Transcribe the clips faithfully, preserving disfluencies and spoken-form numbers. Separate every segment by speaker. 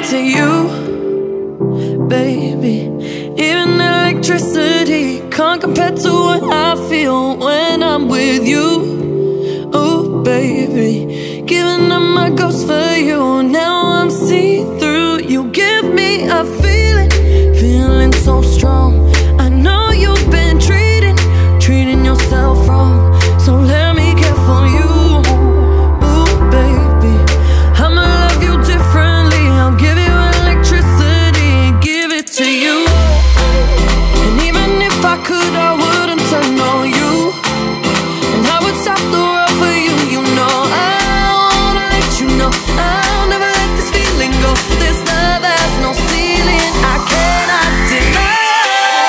Speaker 1: to you, baby. Even electricity can't compare to what I feel when I'm with you. Oh, baby, giving up my ghost for you. Now I'm see-through. You give me a feeling, feeling so strong. I know you've been treating, treating yourself wrong. So let me care for you. Ooh, baby, I'ma love you differently. I'll give you electricity, give it to you. And even if I could, I wouldn't turn on you. And I would stop the world for you, you know. I wanna let you know I'll never let this feeling go. This love has no ceiling, I cannot deny.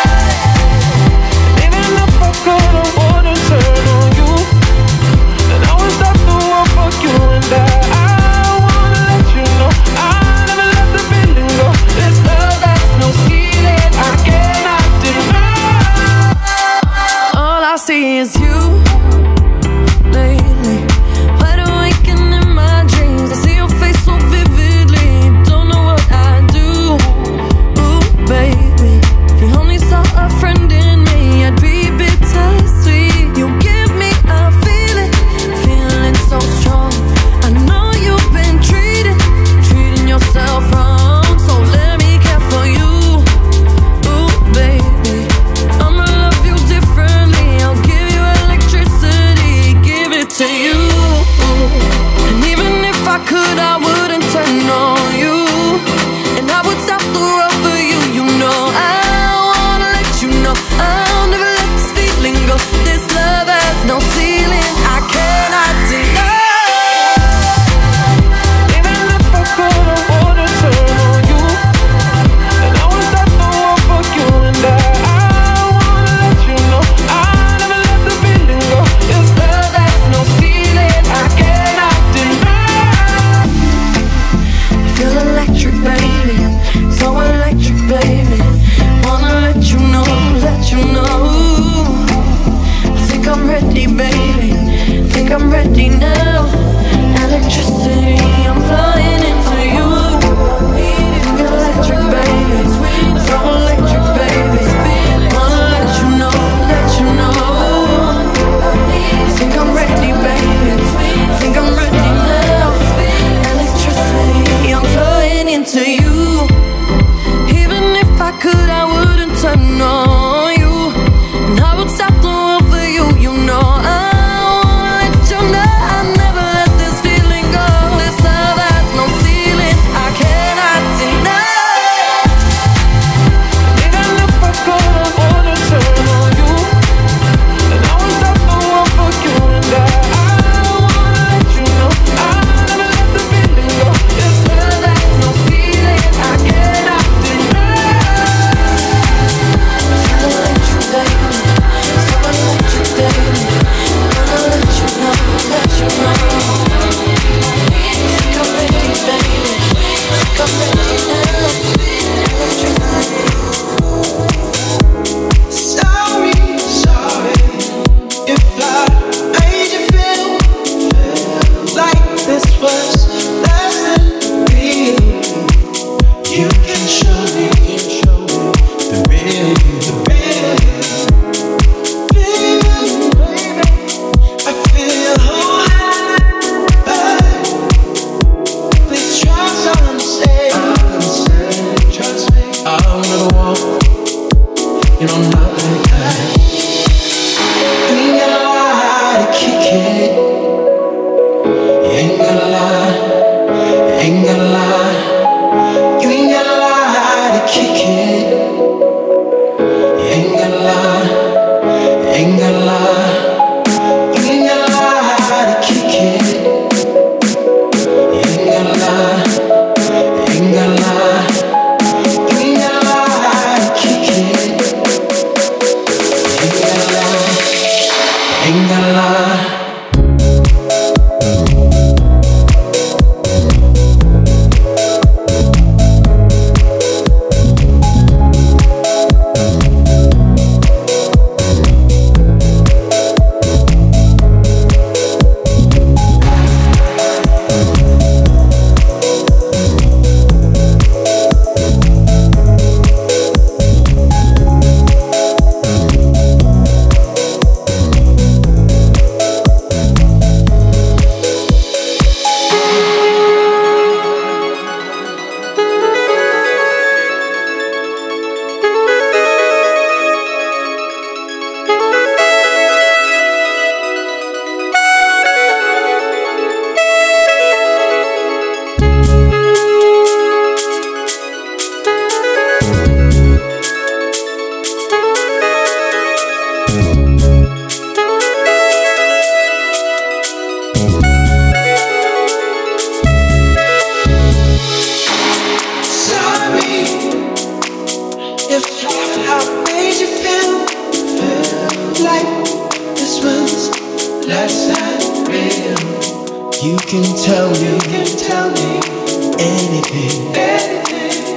Speaker 2: can tell me, you can tell me anything, anything,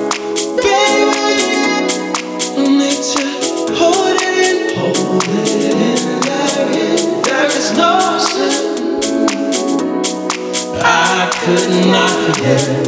Speaker 2: baby. No need to hold it in, hold it in, there is, there is no sin I could not forget.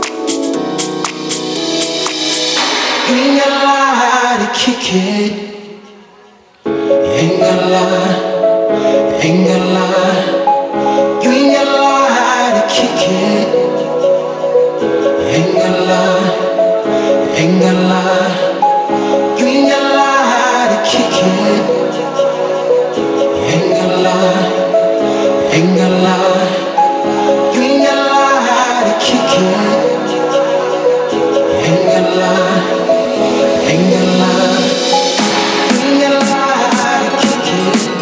Speaker 2: You ain't gotta lie to kick it. You ain't gotta lie, you ain't gotta lie. You ain't gotta lie to kick it. You ain't gotta lie, you ain't gotta lie. You ain't gotta lie to kick it. You ain't gotta lie, you ain't gotta lie. You ain't gotta lie to kick it. You ain't gotta lie, you ain't gotta lie. You ain't gotta lie to kick it.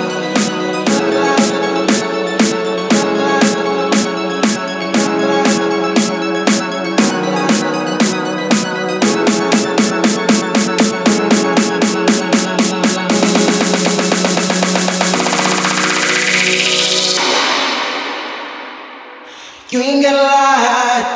Speaker 2: You ain't gotta lie.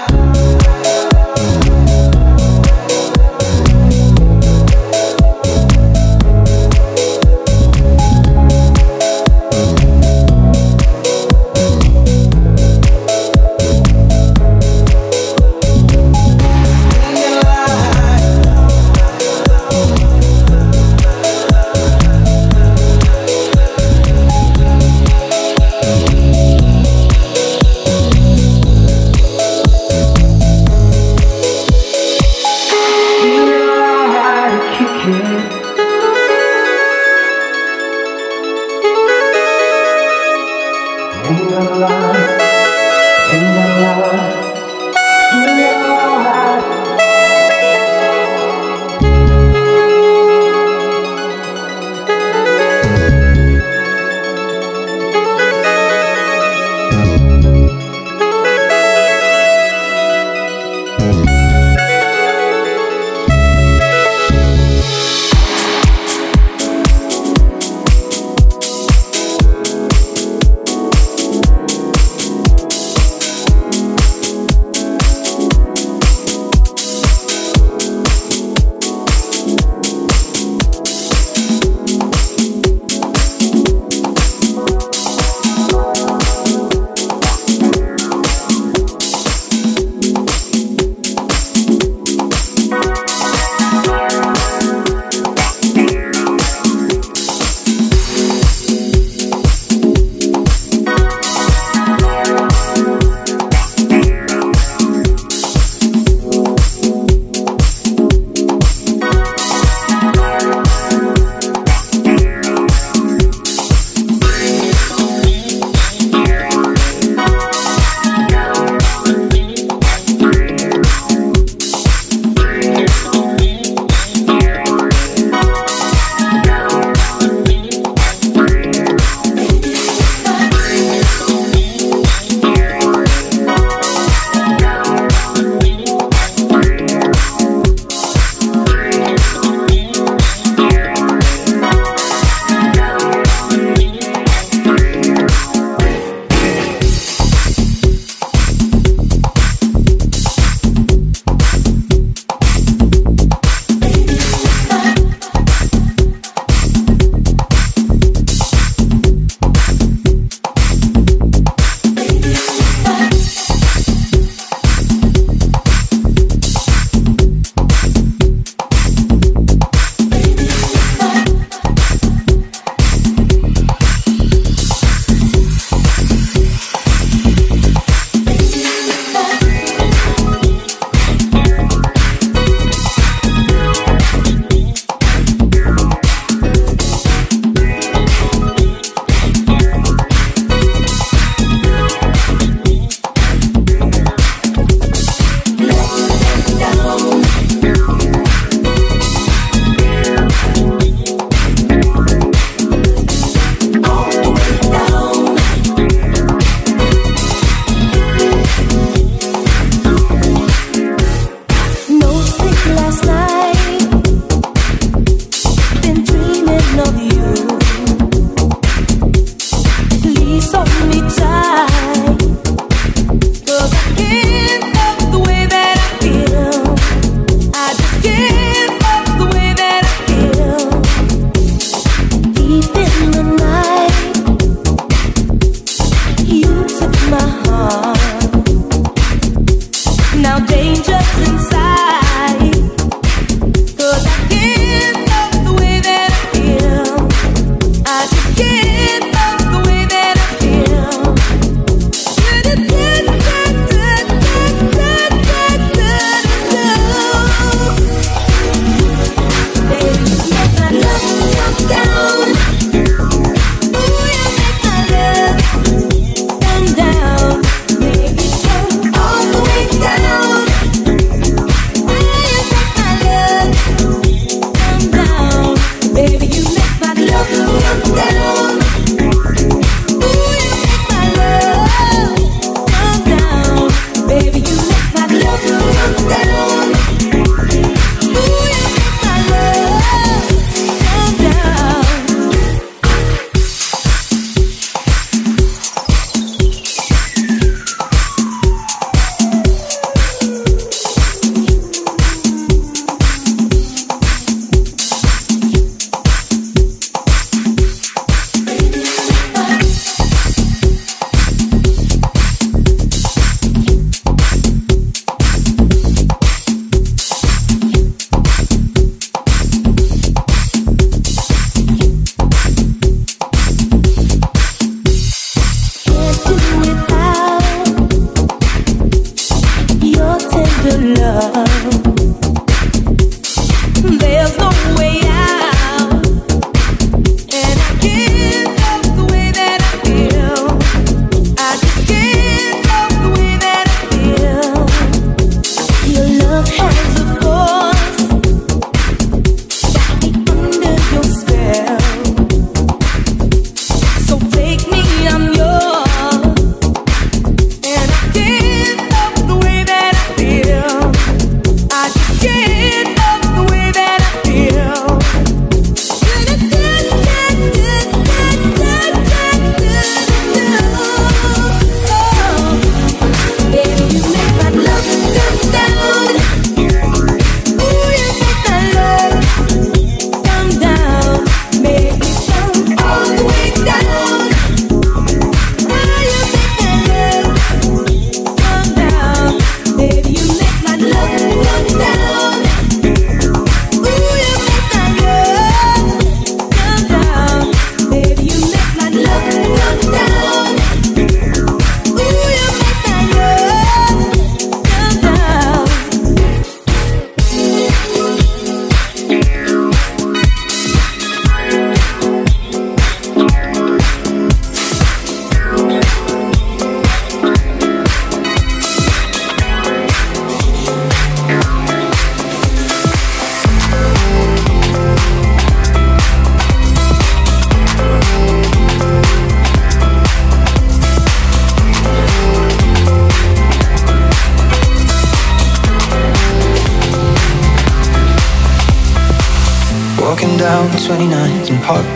Speaker 2: down twenty-ninth and Park.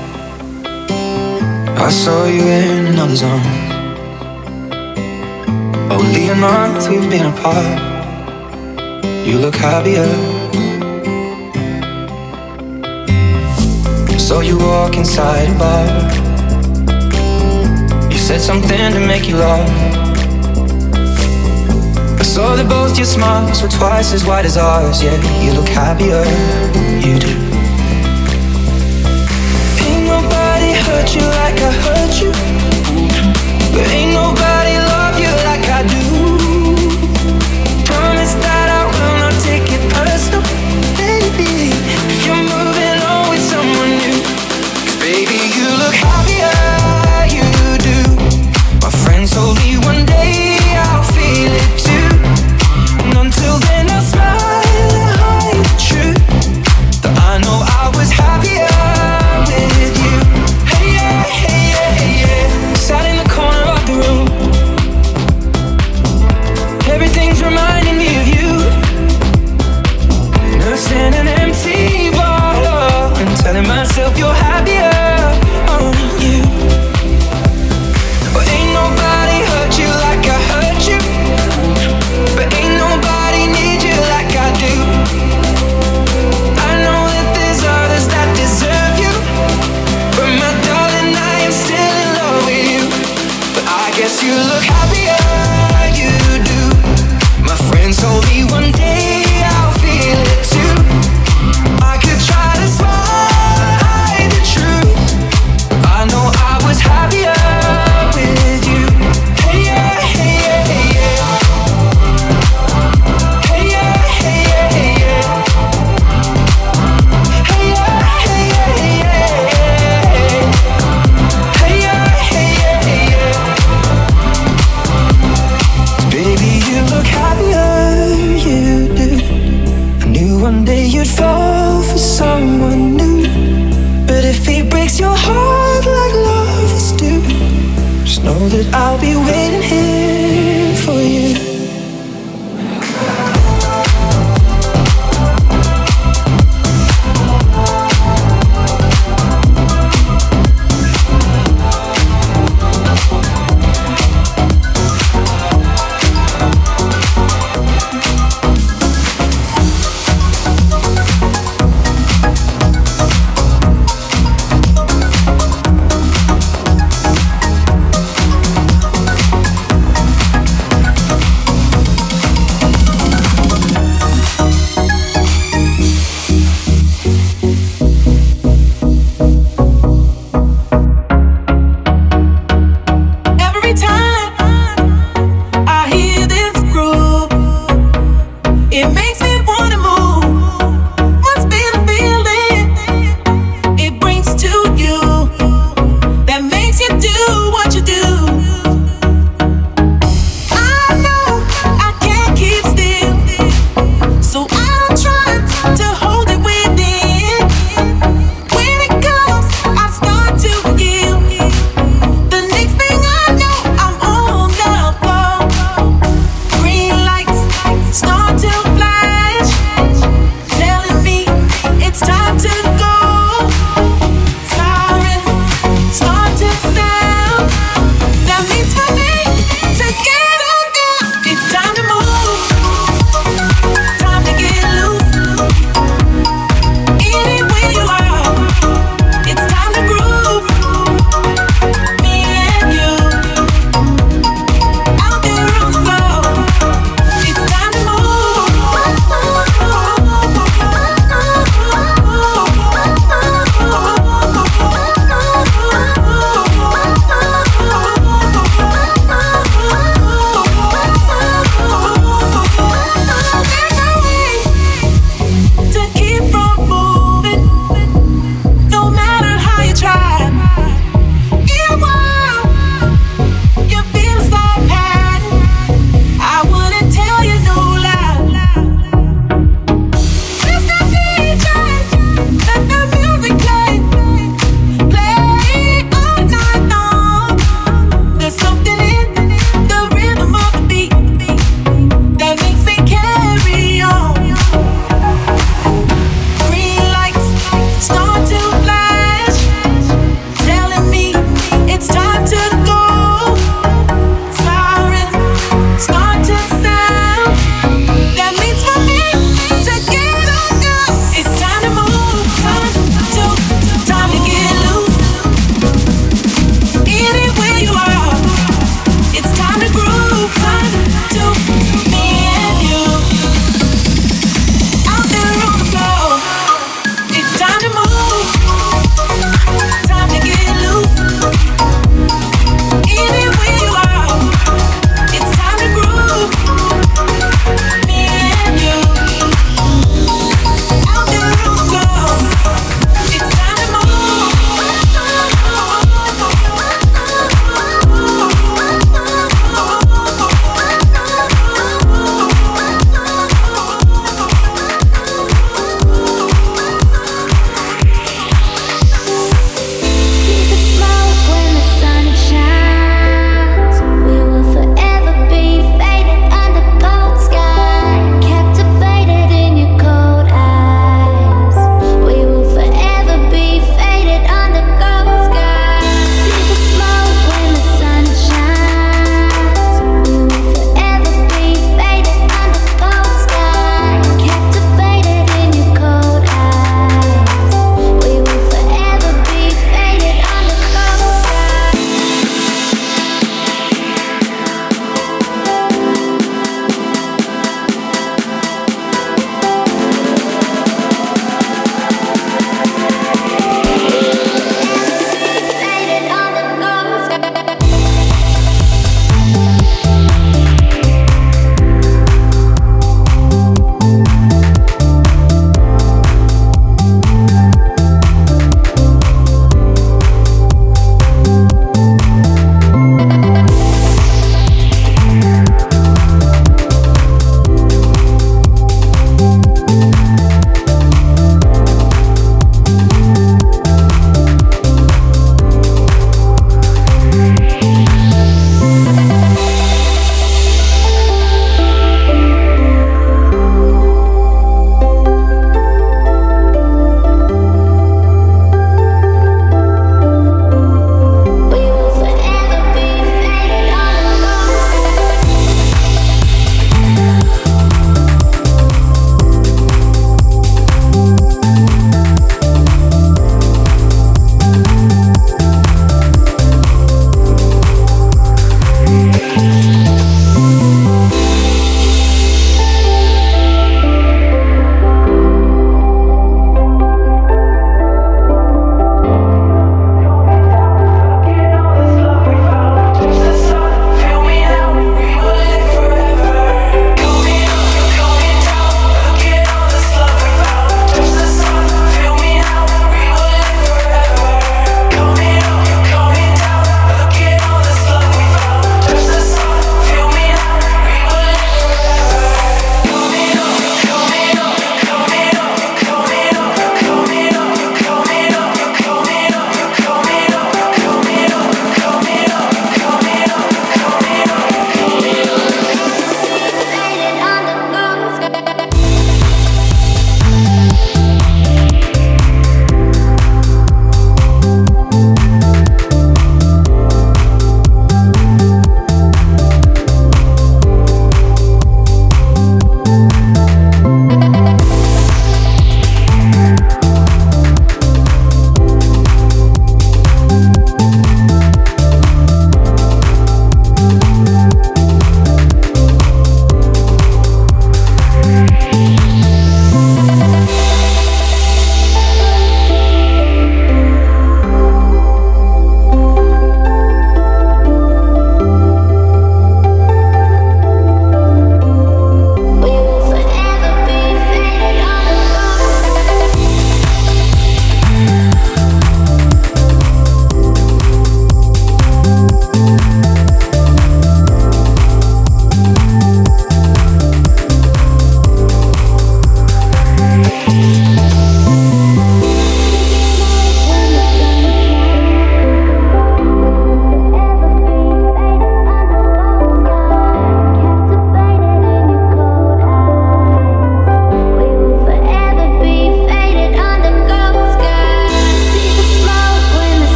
Speaker 2: I saw you in another zone. Only a month we've been apart. You look happier. Saw you walk inside a bar. You said something to make you laugh. I saw that both your smiles were twice as wide as ours. Yeah, you look happier, you do. Ain't nobody hurt you like I hurt you, but ain't nobody love you like I do. Promise that I will not take it personal, baby, if you're moving on with someone new. 'Cause baby, you look happier, you do. My friends told me one day I'll feel it too, and until then I'll smile and hide the truth that I know I was happier with you. Hey yeah, hey yeah, hey yeah. Sat in the corner of the room, everything's reminding me of you. Nursing an empty bottle and telling myself you're happier on you. But ain't nobody hurt Yes, you look happier, you do. My friends told me one day I'll feel it too. I could try to smile, hide the truth. I know I was happier with you. Hey yeah, hey yeah, hey yeah. Hey yeah, hey yeah, hey yeah. Hey yeah, hey yeah, hey yeah. Hey yeah, hey yeah, hey yeah. Baby, you look happier, you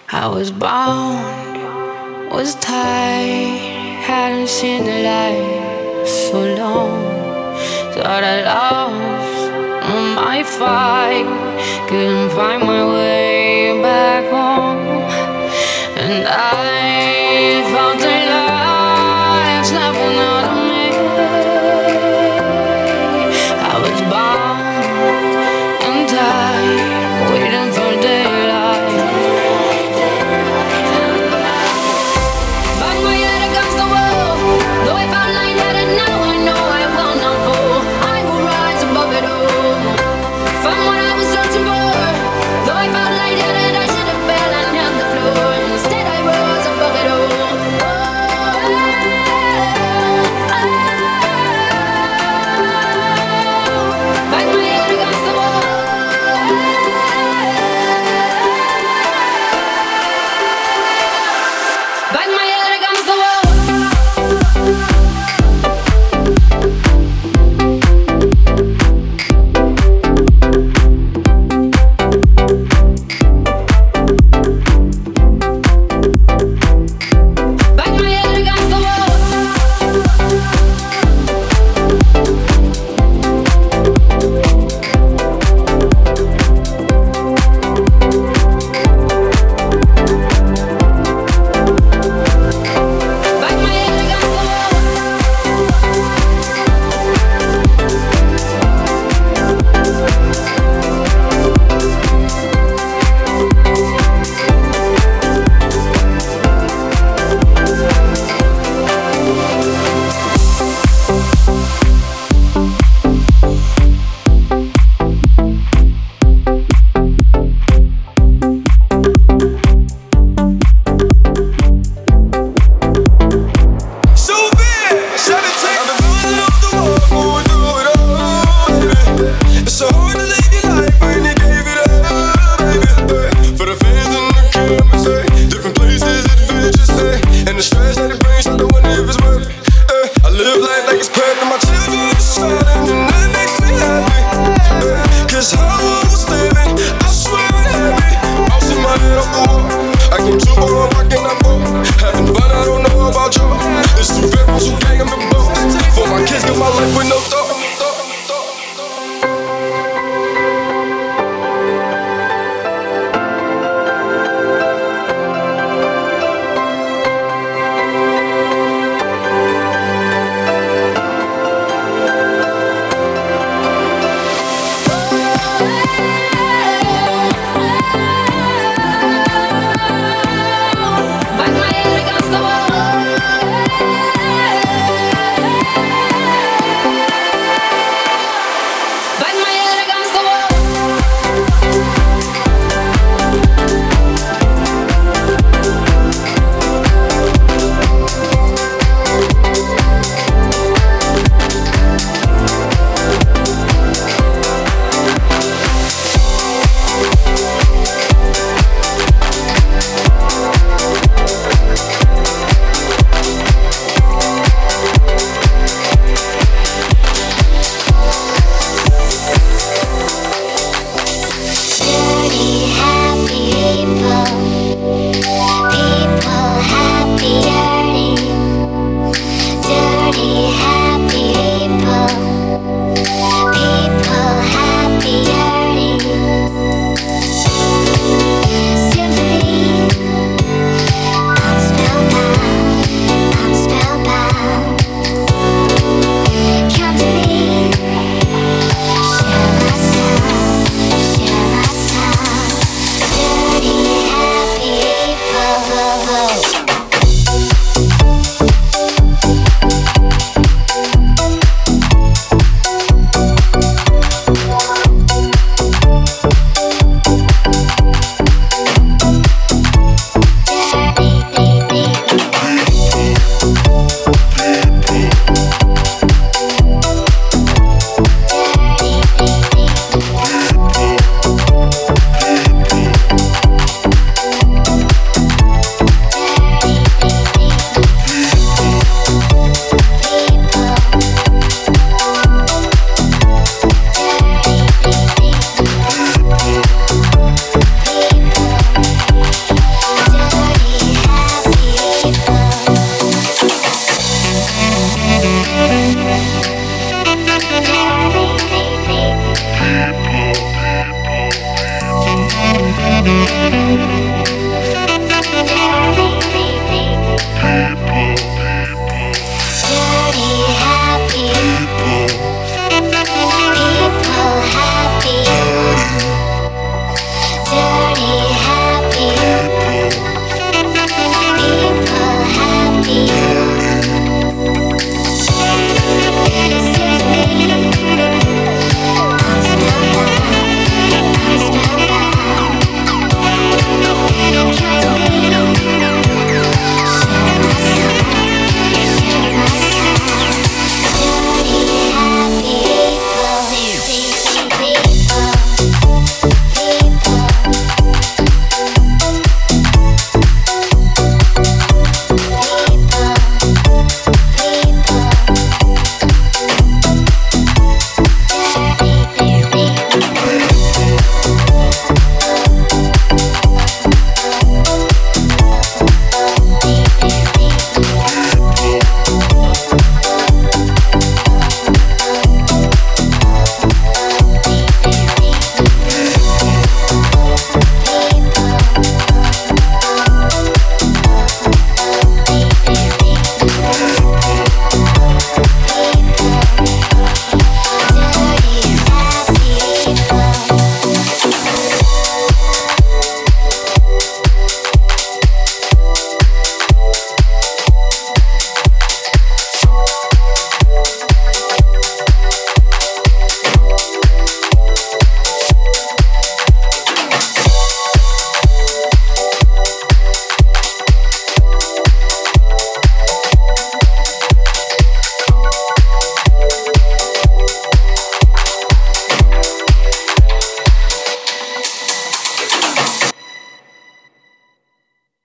Speaker 1: I was bound, was tied, hadn't seen the light so long. Thought I lost my fight, couldn't find my way back home. And I felt the light snapping out of me. I was bound and tied, waiting for daylight. Bang my head against the wall. Though I found light-headed, now I know I will not fall. I will rise above it all. Found what I was searching for. Though I found light